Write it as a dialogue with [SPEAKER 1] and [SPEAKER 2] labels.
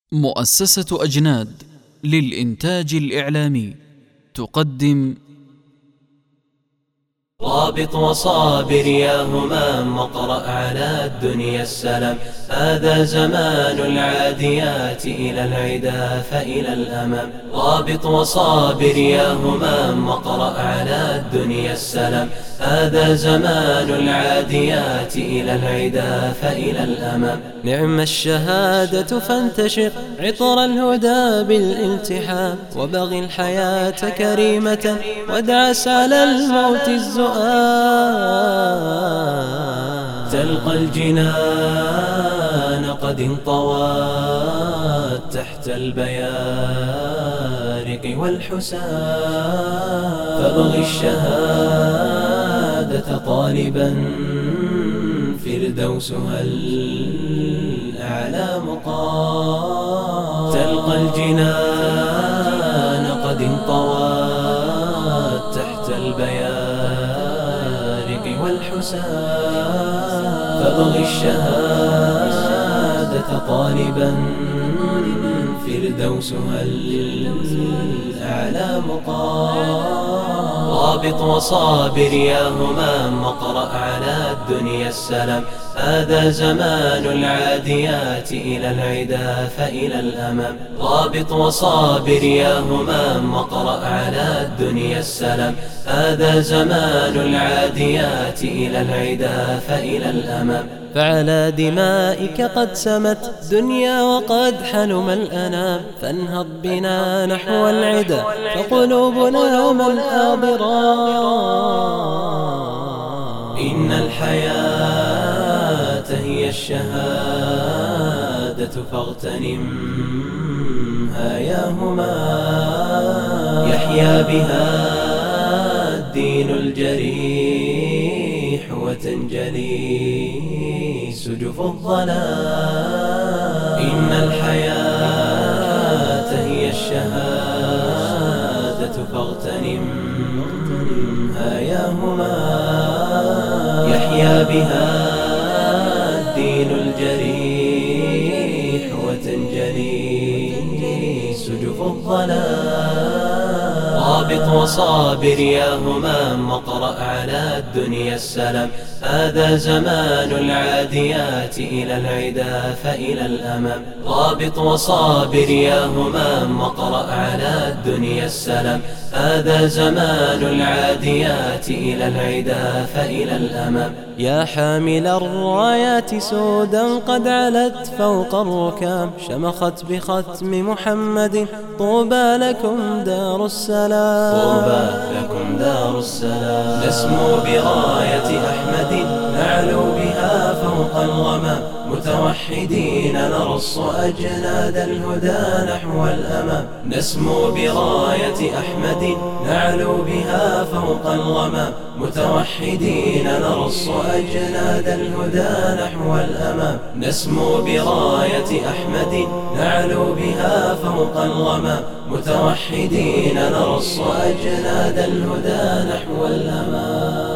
[SPEAKER 1] مؤسسة أجناد للإنتاج الإعلامي تقدم
[SPEAKER 2] رابط وصابر يا همام واقرأ على الدنيا السلام. هذا زمان العاديات إلى العدا فإلى الأمام. رابط وصابر يا همام واقرأ على الدنيا السلام. هذا زمان العاديات إلى العدا فإلى الأمام. نعم الشهادة فانتشر عطر الهدى بالالتحام، وبغ الحياة كريمة وادعس على الموت الزؤام. تلقى الجنان قد انطوت تحت البيارق والحسام، فابغ الشهادة طالبا فردوسها الأعلى مقام. تلقى الجنان قد انطوت تحت البيارق والحسام، فابغ الشهادة طالبا فردوسها الأعلى مقام. رابط وصابر يا همام واقرأ على الدنيا السلام. هذا زمان العاديات إلى العدا فإلى الأمام. رابط وصابر يا همام واقرأ على الدنيا السلام. هذا زمان العاديات إلى العدا فإلى الأمام. فعلى دمائك قد سمت دنيا وقد حلم الأنام، فانهض بنا نحو العدا فقلوبنا من آضرا. إن الحياة هي الشهادة فاغتنمها يا همام، يحيا بها الدين الجريح وتنجلي سجف الظلام. إن الحياة هي الشهادة فاغتنمها يا همام، يحيا بها الدين الجريح وتنجلي سجف الظلام. رابط وصابر يا همام واقرأ على الدنيا السلام. هذا زمان العاديات إلى العدا فإلى الأمام. رابط وصابر يا همام واقرأ على الدنيا السلام. هذا زمان العاديات إلى العدا فإلى الأمام. يا حامل الرايات سودا قد علت فوق الركام، شمخت بختم محمد طوبى لكم دار السلام. طوبى لكم دار السلام. نسمو براية أحمد نعلو بها فوق الغمام، متوحدين نرص أجناد الهدى نحو الأمام. نسمو براية أحمد نعلو بها فوق الغمام، متوحدين نرص أجناد الهدى نحو الأمام. نسمو براية أحمد نعلو بها فوق الغمام، متوحدين نرص أجناد الهدى نحو الأمام.